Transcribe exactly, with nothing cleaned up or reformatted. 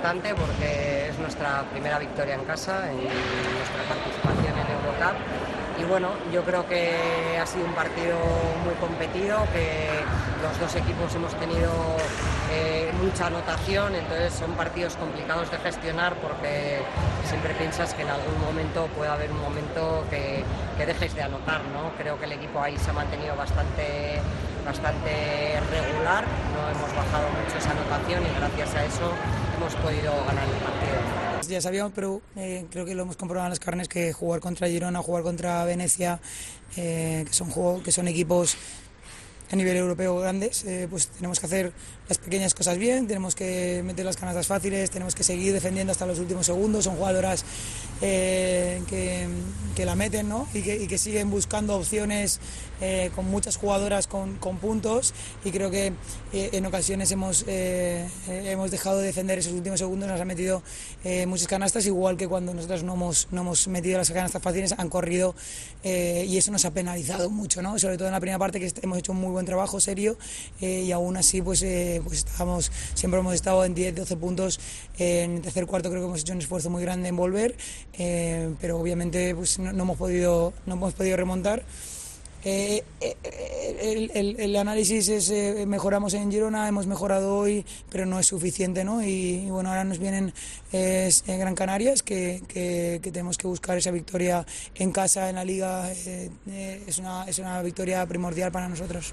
importante porque es nuestra primera victoria en casa, en nuestra participación en Eurocup. Y bueno, yo creo que ha sido un partido muy competido, que los dos equipos hemos tenido eh, mucha anotación, entonces son partidos complicados de gestionar porque siempre piensas que en algún momento puede haber un momento que, que dejes de anotar, ¿no? Creo que el equipo ahí se ha mantenido bastante, bastante regular, no hemos bajado mucho esa anotación y gracias a eso hemos podido ganar el partido. Ya sabíamos, pero eh, creo que lo hemos comprobado en las carnes, que jugar contra Girona, jugar contra Venecia, eh, que son juego, que son equipos a nivel europeo grandes, eh, pues tenemos que hacer las pequeñas cosas bien, tenemos que meter las canastas fáciles, tenemos que seguir defendiendo hasta los últimos segundos. Son jugadoras eh, que, que la meten, ¿no? y, que, y que siguen buscando opciones, eh, con muchas jugadoras con, con puntos, y creo que eh, en ocasiones hemos, eh, hemos dejado de defender esos últimos segundos, nos han metido eh, muchas canastas, igual que cuando nosotros no hemos, no hemos metido las canastas fáciles, han corrido, eh, y eso nos ha penalizado mucho, ¿no? Sobre todo en la primera parte, que hemos hecho un muy buen trabajo serio, eh, y aún así pues, eh, pues estábamos, siempre hemos estado en diez, doce puntos. Eh, en el tercer cuarto creo que hemos hecho un esfuerzo muy grande en volver, eh, pero obviamente pues no, no, hemos podido, no hemos podido remontar. Eh, el, el, el análisis es, eh, mejoramos en Girona, hemos mejorado hoy, pero no es suficiente, ¿no? Y, y bueno, ahora nos vienen eh, en Gran Canarias, que, que, que tenemos que buscar esa victoria en casa, en la Liga. Eh, eh, es una, es una victoria primordial para nosotros.